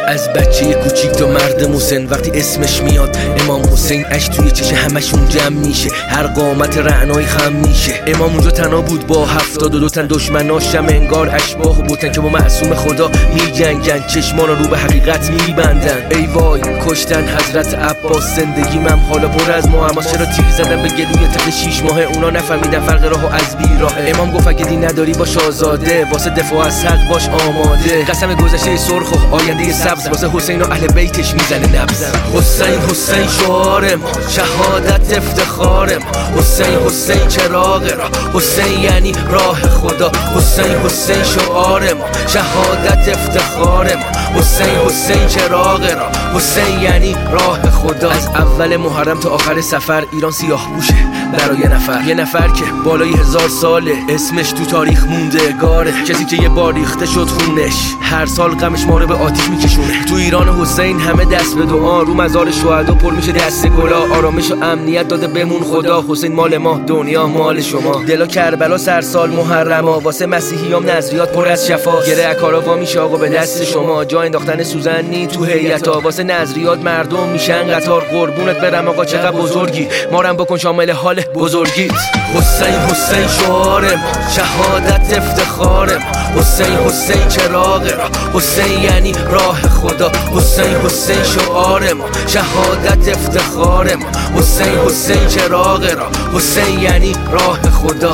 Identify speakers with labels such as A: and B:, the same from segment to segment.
A: از بچه کوچیک تا مرد مسن وقتی اسمش میاد امام حسین اش توی چشه همشون جمع میشه، هر قامت رعنایی خم میشه. امام اونجا تنها بود با 72 تن دشمناشم انگار اشباح بودن که با معصوم خدا میجنگن، چشمان رو به حقیقت میبندن. ای وای کشتن حضرت عباس، زندگی من حالا پر از معماست. چرا تیر زدن به گلوی طفل 6 ماهه، اونا نفهمیدن فرق راه از بیراه. امام گفت اگه دین نداری باش آزاده، واسه دفاع از حق باش آماده. قسم گذشته سرخ و آینده سبز، واسه حسین و اهل بیتش میزنه نبض. حسین حسین شعار ما، شهادت افتخار ما. حسین حسین چراغ را، حسین یعنی راه خدا. حسین حسین شعار ما، شهادت افتخار ما. حسین حسین چراغ را، حسین یعنی راه خدا. از اول محرم تا آخر سفر ایران سیاه پوشه برای یه نفر که بالای 1000 ساله، اسمش تو تاریخ موندگاره. کسی که یه بار ریخته شد خونش، هر سال غمش ما رو به آتیش میکشونه. تو ایران حسین همه دست به دعا، رو مزار شهدا پر میشه دست گلا. آرامش و امنیت داده بمون خدا، حسین مال ما دنیا مال شما. دلا کربلا سرسال محرما، واسه مسیحیام نظریات پر از شفا. گره اکارا وا میشه آقا به دست شما، جا انداختن سوزن نی تو هیئتا. واسه نظریات مردم میشن قطار، قربونت برم آقا چقدر بزرگی، مارم بکن شامل حال بزرگیت. حسین حسین شعار ما، شهادت افتخار ما. حسین حسین چراغ را، حسین یعنی راه خدا. حسین حسین شعار ما، شهادت افتخار ما. حسین حسین چراغ را، حسین یعنی راه خدا.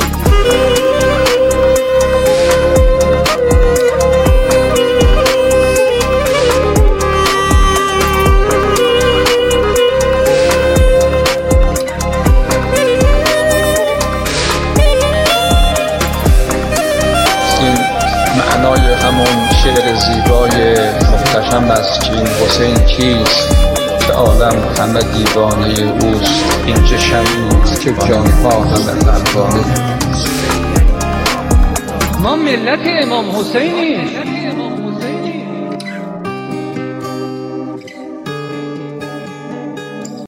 B: معنای همون شعر زیبای محتشم است که این حسین کیست، که عالم همه دیوانه اوست. این چه شمعی که جانها همه پروانه.
C: ما ملت امام حسینیم.